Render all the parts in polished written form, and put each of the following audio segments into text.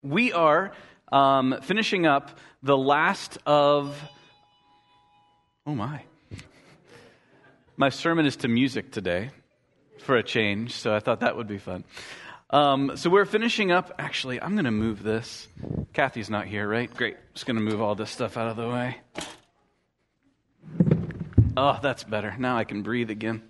We are finishing up the last of... Oh my. My sermon is to music today, for a change, so I thought that would be fun. So we're finishing up... Actually, I'm going to move this. Kathy's not here, right? Great. Just going to move all this stuff out of the way. Oh, that's better. Now I can breathe again.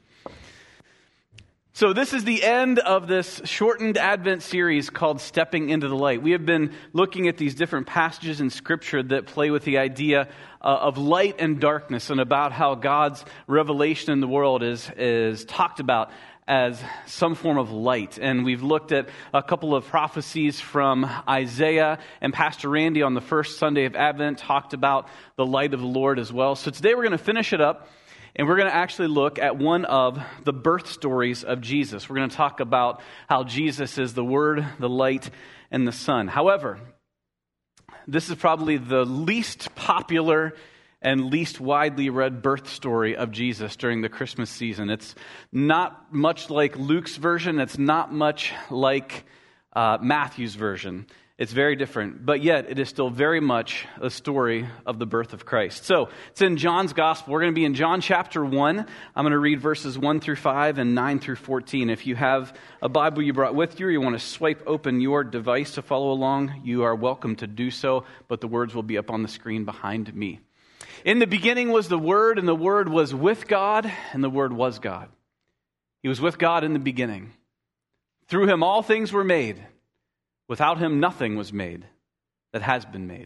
So this is the end of this shortened Advent series called Stepping into the Light. We have been looking at these different passages in Scripture that play with the idea of light and darkness, and about how God's revelation in the world is talked about as some form of light. And we've looked at a couple of prophecies from Isaiah, and Pastor Randy on the first Sunday of Advent talked about the light of the Lord as well. So today we're going to finish it up. And we're going to actually look at one of the birth stories of Jesus. We're going to talk about how Jesus is the Word, the light, and the Son. However, this is probably the least popular and least widely read birth story of Jesus during the Christmas season. It's not much like Luke's version. It's not much like Matthew's version. It's very different, but yet it is still very much a story of the birth of Christ. So it's in John's Gospel. We're going to be in John chapter 1. I'm going to read verses 1 through 5 and 9 through 14. If you have a Bible you brought with you, or you want to swipe open your device to follow along, you are welcome to do so, but the words will be up on the screen behind me. In the beginning was the Word, and the Word was with God, and the Word was God. He was with God in the beginning. Through Him all things were made. Without Him, nothing was made that has been made.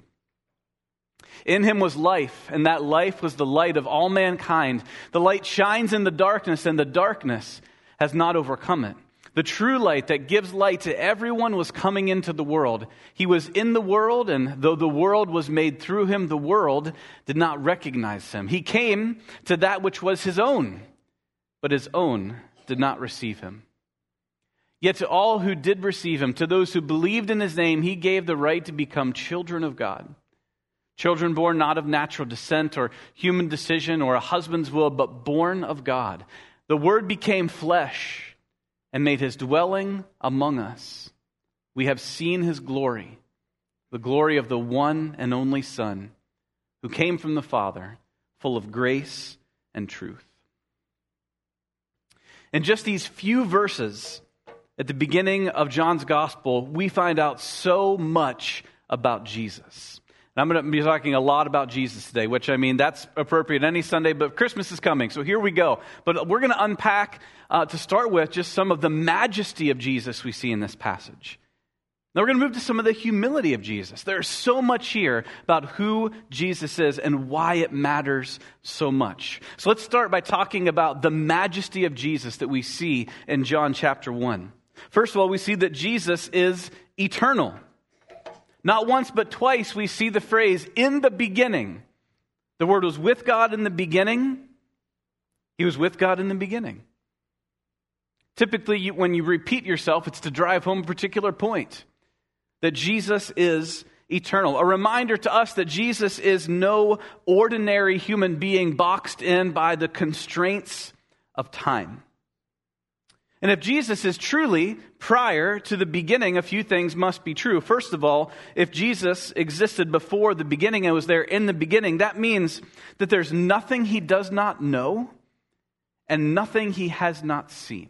In Him was life, and that life was the light of all mankind. The light shines in the darkness, and the darkness has not overcome it. The true light that gives light to everyone was coming into the world. He was in the world, and though the world was made through Him, the world did not recognize Him. He came to that which was His own, but His own did not receive Him. Yet to all who did receive Him, to those who believed in His name, He gave the right to become children of God. Children born not of natural descent or human decision or a husband's will, but born of God. The Word became flesh and made His dwelling among us. We have seen His glory, the glory of the one and only Son, who came from the Father, full of grace and truth. In just these few verses, at the beginning of John's Gospel, we find out so much about Jesus. And I'm going to be talking a lot about Jesus today, which, that's appropriate any Sunday, but Christmas is coming, so here we go. But we're going to unpack, to start with, just some of the majesty of Jesus we see in this passage. Now we're going to move to some of the humility of Jesus. There's so much here about who Jesus is and why it matters so much. So let's start by talking about the majesty of Jesus that we see in John chapter 1. First of all, we see that Jesus is eternal. Not once, but twice, we see the phrase, in the beginning. The Word was with God in the beginning. He was with God in the beginning. Typically, when you repeat yourself, it's to drive home a particular point. That Jesus is eternal. A reminder to us that Jesus is no ordinary human being boxed in by the constraints of time. And if Jesus is truly prior to the beginning, a few things must be true. First of all, if Jesus existed before the beginning and was there in the beginning, that means that there's nothing He does not know and nothing He has not seen.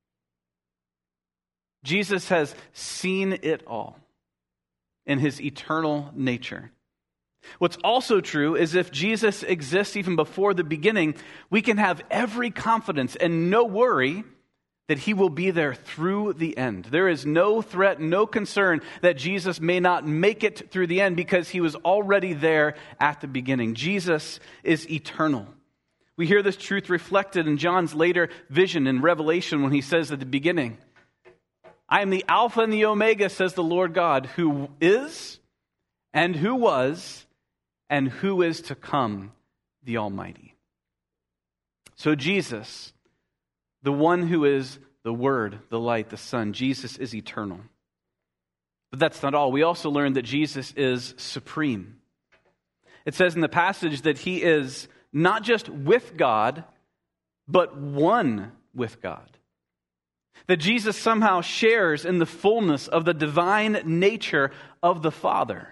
Jesus has seen it all in His eternal nature. What's also true is if Jesus exists even before the beginning, we can have every confidence and no worry that He will be there through the end. There is no threat, no concern that Jesus may not make it through the end because He was already there at the beginning. Jesus is eternal. We hear this truth reflected in John's later vision in Revelation when he says at the beginning, I am the Alpha and the Omega, says the Lord God, who is and who was and who is to come, the Almighty. So Jesus, the one who is the Word, the light, the Son, Jesus is eternal. But that's not all. We also learn that Jesus is supreme. It says in the passage that He is not just with God, but one with God. That Jesus somehow shares in the fullness of the divine nature of the Father.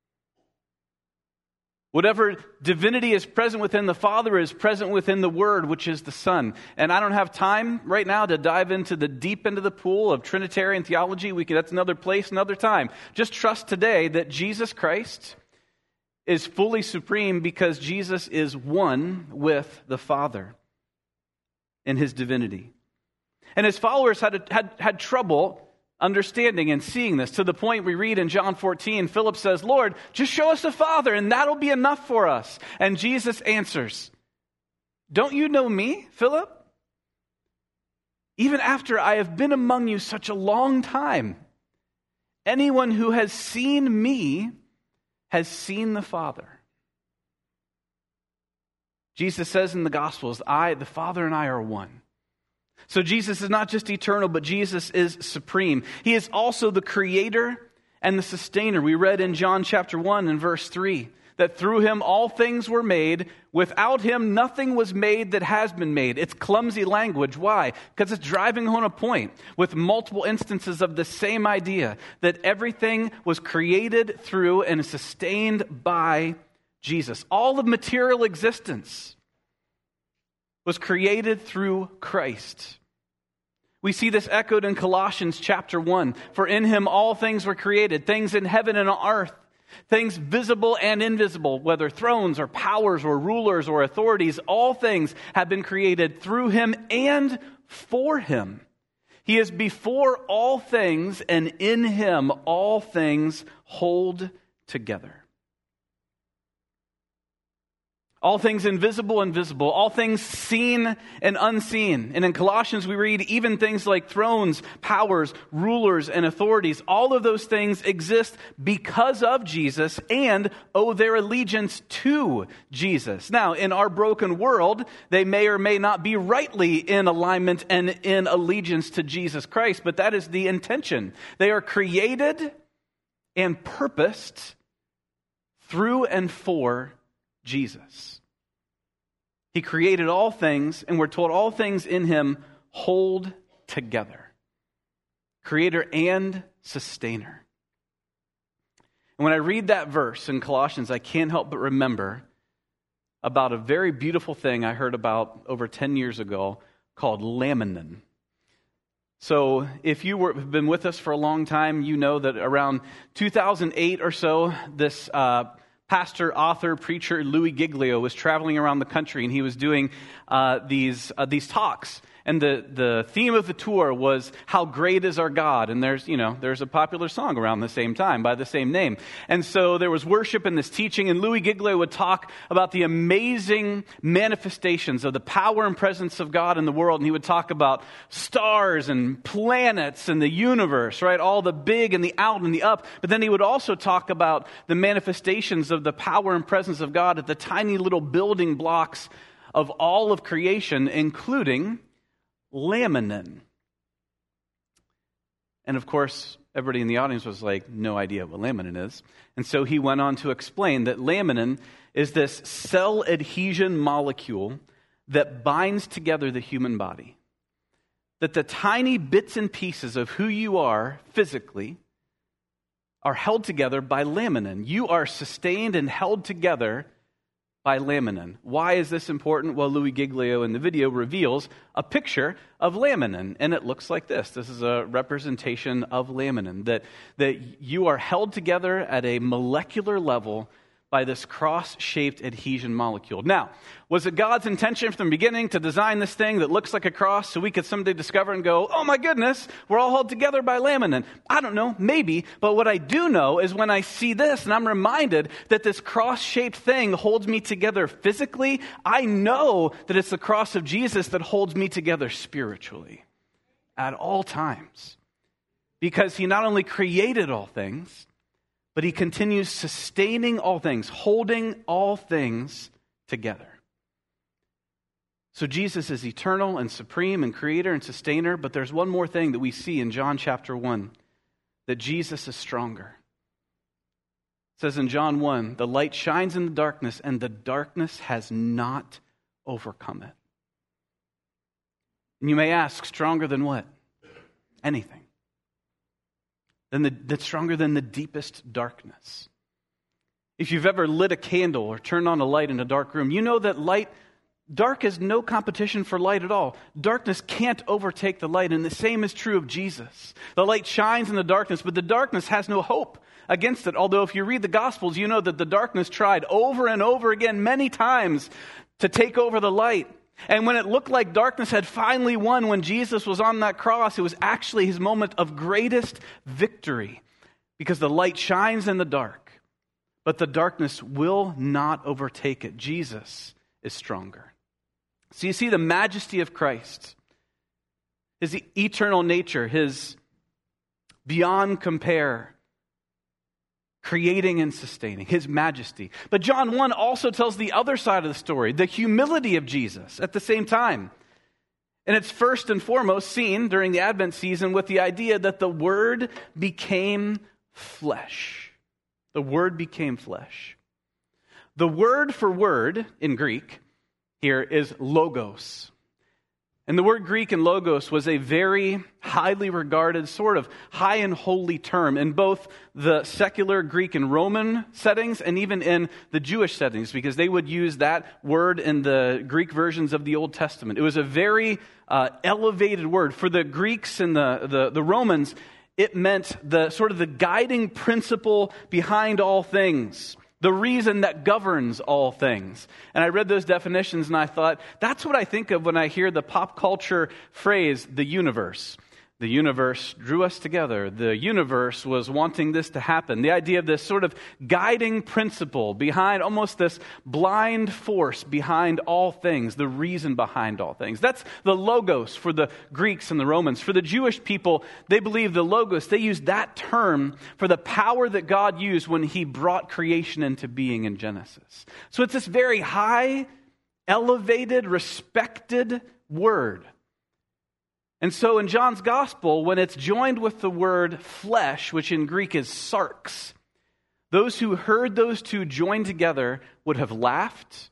Whatever divinity is present within the Father is present within the Word, which is the Son. And I don't have time right now to dive into the deep end of the pool of Trinitarian theology. That's another place, another time. Just trust today that Jesus Christ is fully supreme because Jesus is one with the Father in his divinity. And his followers had trouble understanding and seeing this, to the point we read in John 14, Philip says, "Lord, just show us the Father and that'll be enough for us." And Jesus answers, "Don't you know me, Philip? Even after I have been among you such a long time, anyone who has seen me has seen the Father." Jesus says in the Gospels, the Father and I are one. So Jesus is not just eternal, but Jesus is supreme. He is also the creator and the sustainer. We read in John chapter 1 and verse 3 that through him all things were made. Without him nothing was made that has been made. It's clumsy language. Why? Because it's driving home a point with multiple instances of the same idea, that everything was created through and sustained by Jesus. All of material existence was created through Christ. We see this echoed in Colossians chapter 1. For in him all things were created, things in heaven and on earth, things visible and invisible, whether thrones or powers or rulers or authorities, all things have been created through him and for him. He is before all things, and in him all things hold together. All things invisible and visible, all things seen and unseen. And in Colossians we read even things like thrones, powers, rulers, and authorities. All of those things exist because of Jesus and owe their allegiance to Jesus. Now, in our broken world, they may or may not be rightly in alignment and in allegiance to Jesus Christ, but that is the intention. They are created and purposed through and for Jesus. He created all things, and we're told all things in him hold together. Creator and sustainer. And when I read that verse in Colossians, I can't help but remember about a very beautiful thing I heard about over 10 years ago called laminin. So if you have been with us for a long time, you know that around 2008 or so, this pastor, author, preacher Louis Giglio was traveling around the country, and he was doing these talks. And the theme of the tour was, "How great is our God?" And there's a popular song around the same time by the same name. And so there was worship in this teaching, and Louis Giglio would talk about the amazing manifestations of the power and presence of God in the world. And he would talk about stars and planets and the universe, right? All the big and the out and the up. But then he would also talk about the manifestations of the power and presence of God at the tiny little building blocks of all of creation, including laminin. And of course, everybody in the audience was like, no idea what laminin is. And so he went on to explain that laminin is this cell adhesion molecule that binds together the human body. That the tiny bits and pieces of who you are physically are held together by laminin. You are sustained and held together by laminin. Why is this important? Well, Louis Giglio in the video reveals a picture of laminin, and it looks like this. This is a representation of laminin, that you are held together at a molecular level by this cross-shaped adhesion molecule. Now, was it God's intention from the beginning to design this thing that looks like a cross so we could someday discover and go, oh my goodness, we're all held together by laminin? I don't know, maybe. But what I do know is when I see this and I'm reminded that this cross-shaped thing holds me together physically, I know that it's the cross of Jesus that holds me together spiritually at all times. Because he not only created all things, but he continues sustaining all things, holding all things together. So Jesus is eternal and supreme and creator and sustainer, but there's one more thing that we see in John chapter 1, that Jesus is stronger. It says in John 1, the light shines in the darkness, and the darkness has not overcome it. And you may ask, stronger than what? anything. That's stronger than the deepest darkness. If you've ever lit a candle or turned on a light in a dark room, you know that dark is no competition for light at all. Darkness can't overtake the light, and the same is true of Jesus. The light shines in the darkness, but the darkness has no hope against it. Although if you read the Gospels, you know that the darkness tried over and over again many times to take over the light. And when it looked like darkness had finally won, when Jesus was on that cross, it was actually his moment of greatest victory, because the light shines in the dark, but the darkness will not overtake it. Jesus is stronger. So you see the majesty of Christ, his eternal nature, his beyond compare, creating and sustaining, his majesty. But John 1 also tells the other side of the story, the humility of Jesus at the same time. And it's first and foremost seen during the Advent season with the idea that the Word became flesh. The Word became flesh. The word for word in Greek here is logos. And the word Greek and logos was a very highly regarded, sort of high and holy term in both the secular Greek and Roman settings and even in the Jewish settings, because they would use that word in the Greek versions of the Old Testament. It was a very elevated word. For the Greeks and the Romans, it meant the sort of the guiding principle behind all things, the reason that governs all things. And I read those definitions and I thought, that's what I think of when I hear the pop culture phrase, the universe. The universe drew us together. The universe was wanting this to happen. The idea of this sort of guiding principle behind, almost this blind force behind all things, the reason behind all things. That's the logos for the Greeks and the Romans. For the Jewish people, they believe the logos, they used that term for the power that God used when he brought creation into being in Genesis. So it's this very high, elevated, respected word. And so in John's gospel, when it's joined with the word flesh, which in Greek is sarx, those who heard those two joined together would have laughed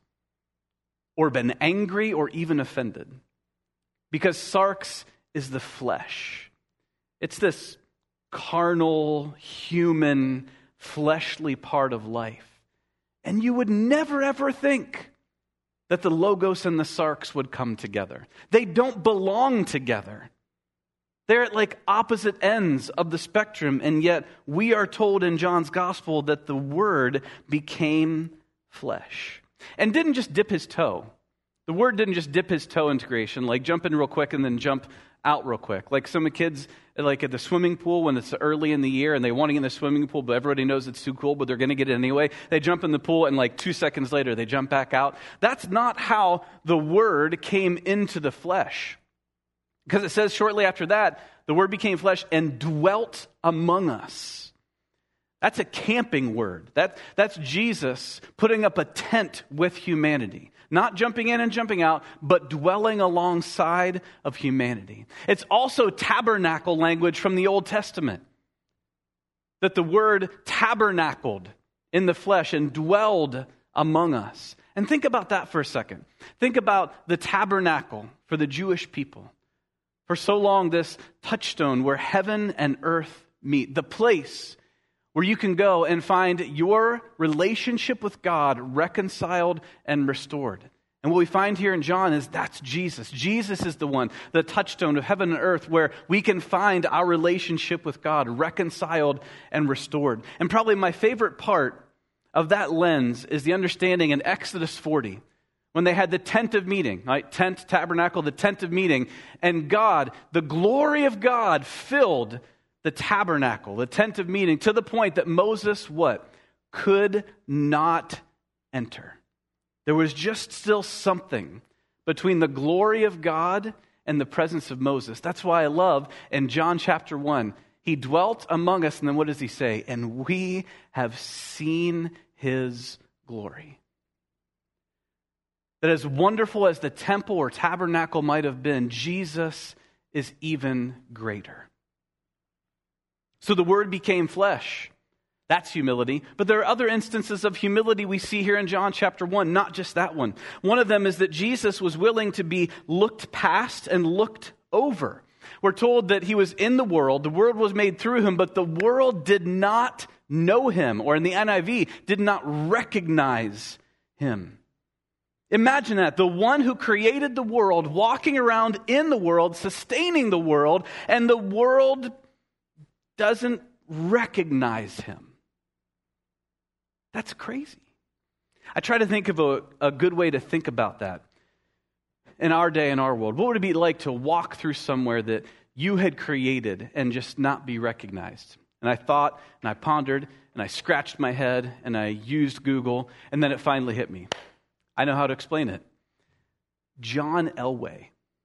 or been angry or even offended. Because sarx is the flesh. It's this carnal, human, fleshly part of life. And you would never ever think that the logos and the sarx would come together. They don't belong together. They're at like opposite ends of the spectrum, and yet we are told in John's gospel that the Word became flesh. And didn't just dip his toe. The Word didn't just dip his toe into creation, like jump in real quick and then jump out real quick. Like some kids, like at the swimming pool when it's early in the year and they want to get in the swimming pool, but everybody knows it's too cool, but they're going to get it anyway. They jump in the pool and like 2 seconds later they jump back out. That's not how the Word came into the flesh. Because it says shortly after that, the Word became flesh and dwelt among us. That's a camping word. That's Jesus putting up a tent with humanity. Not jumping in and jumping out, but dwelling alongside of humanity. It's also tabernacle language from the Old Testament. That the word tabernacled in the flesh and dwelled among us. And think about that for a second. Think about the tabernacle for the Jewish people. For so long, this touchstone where heaven and earth meet. The place where you can go and find your relationship with God reconciled and restored. And what we find here in John is that's Jesus. Jesus is the one, the touchstone of heaven and earth, where we can find our relationship with God reconciled and restored. And probably my favorite part of that lens is the understanding in Exodus 40, when they had the tent of meeting, right? Tent, tabernacle, the tent of meeting, and God, the glory of God filled the tabernacle, the tent of meeting, to the point that Moses, what? Could not enter. There was just still something between the glory of God and the presence of Moses. That's why I love in John chapter 1, he dwelt among us, and then what does he say? And we have seen his glory. That as wonderful as the temple or tabernacle might have been, Jesus is even greater. So the Word became flesh. That's humility. But there are other instances of humility we see here in John chapter 1, not just that one. One of them is that Jesus was willing to be looked past and looked over. We're told that he was in the world was made through him, but the world did not know him, or in the NIV, did not recognize him. Imagine that, the one who created the world, walking around in the world, sustaining the world, and the world doesn't recognize him. That's crazy. I try to think of a good way to think about that in our day, in our world. What would it be like to walk through somewhere that you had created and just not be recognized? And I thought, and I pondered, and I scratched my head, and I used Google, and then it finally hit me. I know how to explain it. John Elway.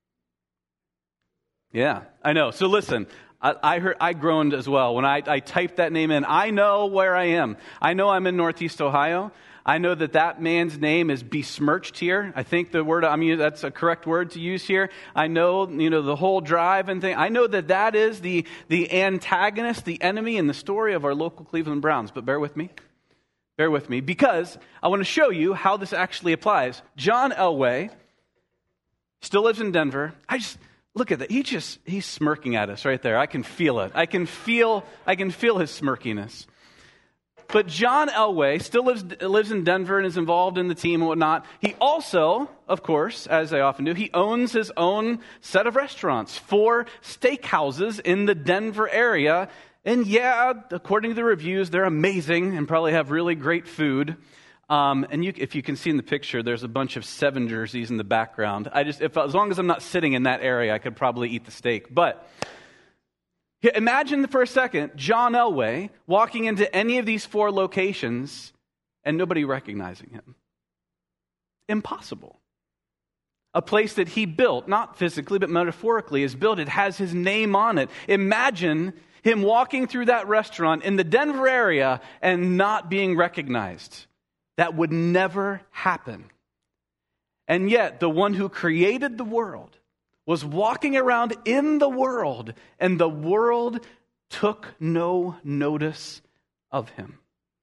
Yeah, I know. So listen, I groaned as well when I typed that name in. I know where I am. I know I'm in Northeast Ohio. I know that man's name is besmirched here. I think the word, that's a correct word to use here. I know, the whole drive and thing. I know that is the antagonist, the enemy in the story of our local Cleveland Browns. But bear with me. Bear with me, because I want to show you how this actually applies. John Elway still lives in Denver. Look at that. He's smirking at us right there. I can feel it. I can feel his smirkiness. But John Elway still lives in Denver and is involved in the team and whatnot. He also, of course, as I often do, he owns his own set of restaurants, 4 steakhouses in the Denver area. And yeah, according to the reviews, they're amazing and probably have really great food. If you can see in the picture, there's a bunch of 7 jerseys in the background. As long as I'm not sitting in that area, I could probably eat the steak. But imagine for a second, John Elway walking into any of these 4 locations and nobody recognizing him. Impossible. A place that he built, not physically, but metaphorically, is built. It has his name on it. Imagine him walking through that restaurant in the Denver area and not being recognized. That would never happen. And yet, the one who created the world was walking around in the world, and the world took no notice of him.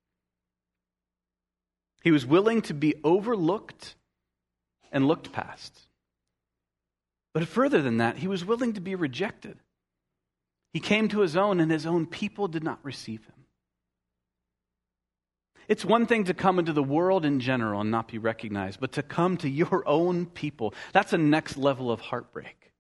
He was willing to be overlooked and looked past. But further than that, he was willing to be rejected. He came to his own, and his own people did not receive him. It's one thing to come into the world in general and not be recognized, but to come to your own people, that's a next level of heartbreak.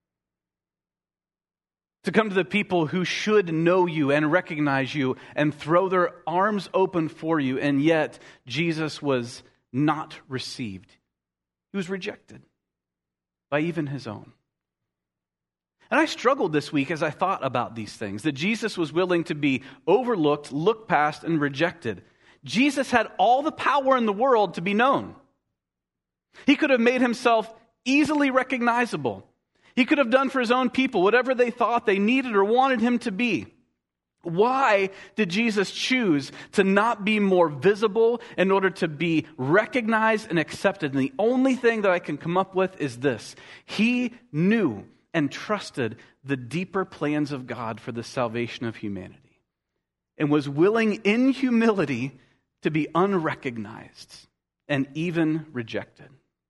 To come to the people who should know you and recognize you and throw their arms open for you, and yet Jesus was not received. He was rejected by even his own. And I struggled this week as I thought about these things, that Jesus was willing to be overlooked, looked past, and rejected. Jesus had all the power in the world to be known. He could have made himself easily recognizable. He could have done for his own people whatever they thought they needed or wanted him to be. Why did Jesus choose to not be more visible in order to be recognized and accepted? And the only thing that I can come up with is this. He knew and trusted the deeper plans of God for the salvation of humanity, and was willing in humility to be unrecognized and even rejected.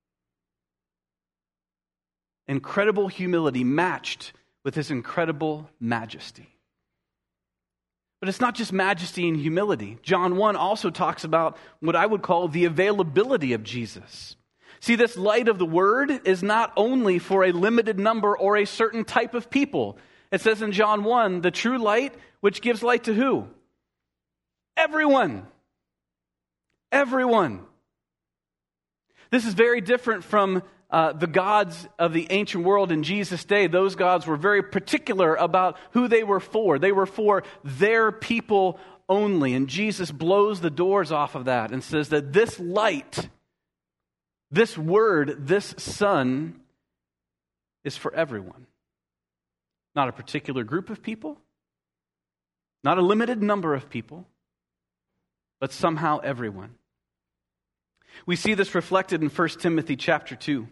Incredible humility matched with his incredible majesty. But it's not just majesty and humility. John 1 also talks about what I would call the availability of Jesus. See, this light of the word is not only for a limited number or a certain type of people. It says in John 1, the true light, which gives light to who? Everyone. Everyone. This is very different from the gods of the ancient world in Jesus' day. Those gods were very particular about who they were for. They were for their people only. And Jesus blows the doors off of that and says that this light, this word, this Son, is for everyone. Not a particular group of people, not a limited number of people, but somehow everyone. We see this reflected in 1 Timothy chapter 2.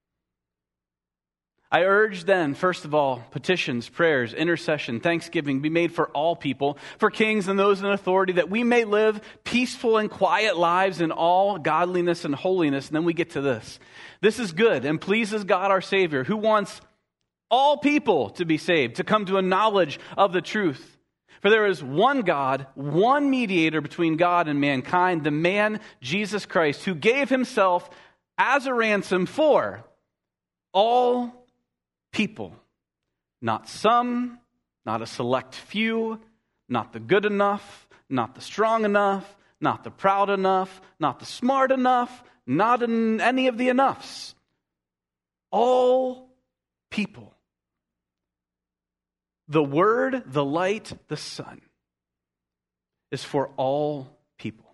I urge then, first of all, petitions, prayers, intercession, thanksgiving be made for all people, for kings and those in authority, that we may live peaceful and quiet lives in all godliness and holiness. And then we get to this. This is good and pleases God our Savior, who wants all people to be saved, to come to a knowledge of the truth. For there is one God, one mediator between God and mankind, the man Jesus Christ, who gave himself as a ransom for all people. Not some, not a select few, not the good enough, not the strong enough, not the proud enough, not the smart enough, not in any of the enoughs. All people. The Word, the light, the Son is for all people.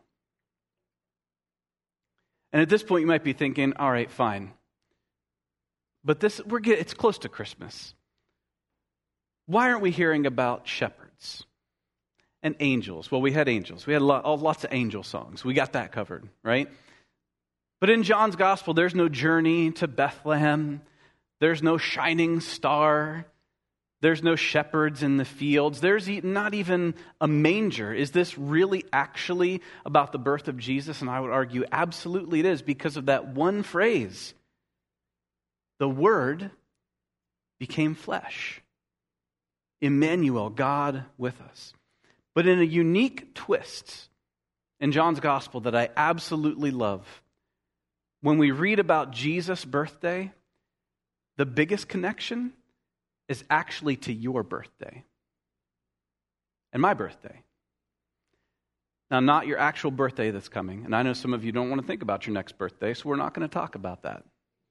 And at this point you might be thinking, all right, fine. But it's close to Christmas. Why aren't we hearing about shepherds and angels? Well, we had angels. We had lots of angel songs. We got that covered, right? But in John's gospel, there's no journey to Bethlehem. There's no shining star. There's no shepherds in the fields. There's not even a manger. Is this really actually about the birth of Jesus? And I would argue absolutely it is, because of that one phrase. The Word became flesh. Emmanuel, God with us. But in a unique twist in John's gospel that I absolutely love, when we read about Jesus' birthday, the biggest connection is actually to your birthday and my birthday. Now, not your actual birthday that's coming, and I know some of you don't want to think about your next birthday, so we're not going to talk about that.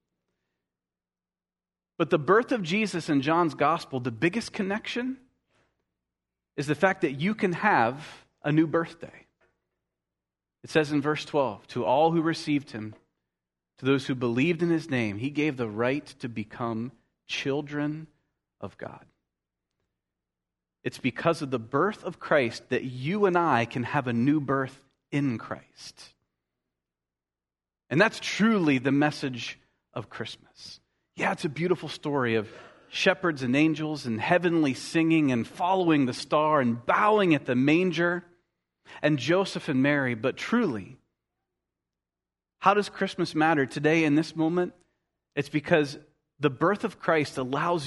But the birth of Jesus in John's gospel, the biggest connection is the fact that you can have a new birthday. It says in verse 12, to all who received him, to those who believed in his name, he gave the right to become children of God. It's because of the birth of Christ that you and I can have a new birth in Christ. And that's truly the message of Christmas. Yeah, it's a beautiful story of shepherds and angels and heavenly singing and following the star and bowing at the manger and Joseph and Mary. But truly, how does Christmas matter today in this moment? It's because the birth of Christ allows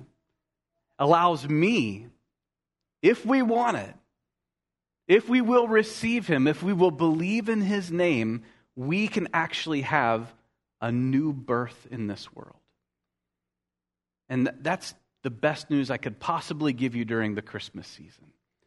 me, if we want it, if we will receive him, if we will believe in his name, we can actually have a new birth in this world. And that's the best news I could possibly give you during the Christmas season.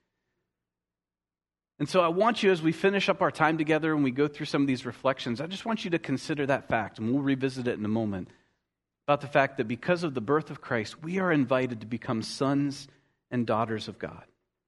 And so I want you, as we finish up our time together and we go through some of these reflections, I just want you to consider that fact, and we'll revisit it in a moment, about the fact that because of the birth of Christ, we are invited to become sons and daughters of God.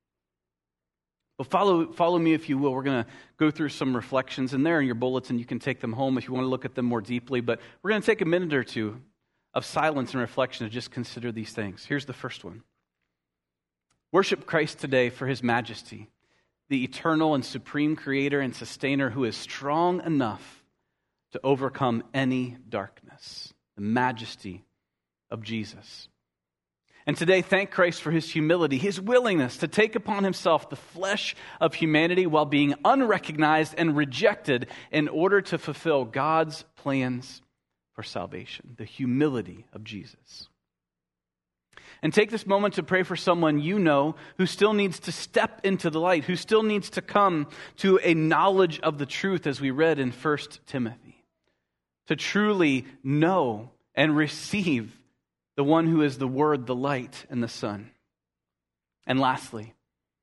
Well, follow me if you will. We're going to go through some reflections, and there in your bulletin, you can take them home if you want to look at them more deeply, but we're going to take a minute or two of silence and reflection to just consider these things. Here's the first one. Worship Christ today for his majesty, the eternal and supreme creator and sustainer who is strong enough to overcome any darkness. The majesty of Jesus. And today, thank Christ for his humility, his willingness to take upon himself the flesh of humanity while being unrecognized and rejected in order to fulfill God's plans for salvation. The humility of Jesus. And take this moment to pray for someone you know who still needs to step into the light, who still needs to come to a knowledge of the truth, as we read in 1 Timothy. To truly know and receive the one who is the Word, the light, and the Son. And lastly,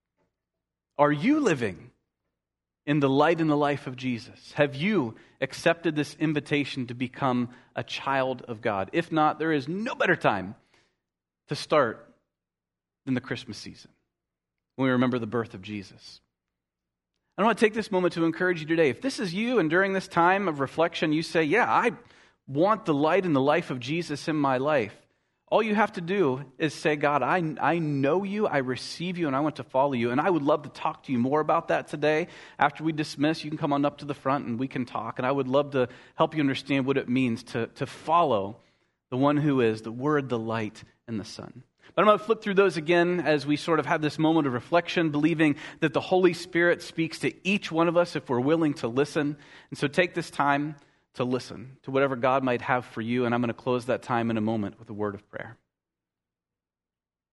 are you living in the light and the life of Jesus? Have you accepted this invitation to become a child of God? If not, there is no better time to start than the Christmas season, when we remember the birth of Jesus. I want to take this moment to encourage you today. If this is you and during this time of reflection you say, yeah, I want the light and the life of Jesus in my life, all you have to do is say, God, I know you, I receive you, and I want to follow you. And I would love to talk to you more about that today. After we dismiss, you can come on up to the front and we can talk. And I would love to help you understand what it means to follow the one who is the Word, the light, and the Son. But I'm going to flip through those again as we sort of have this moment of reflection, believing that the Holy Spirit speaks to each one of us if we're willing to listen. And so take this time to listen to whatever God might have for you. And I'm going to close that time in a moment with a word of prayer.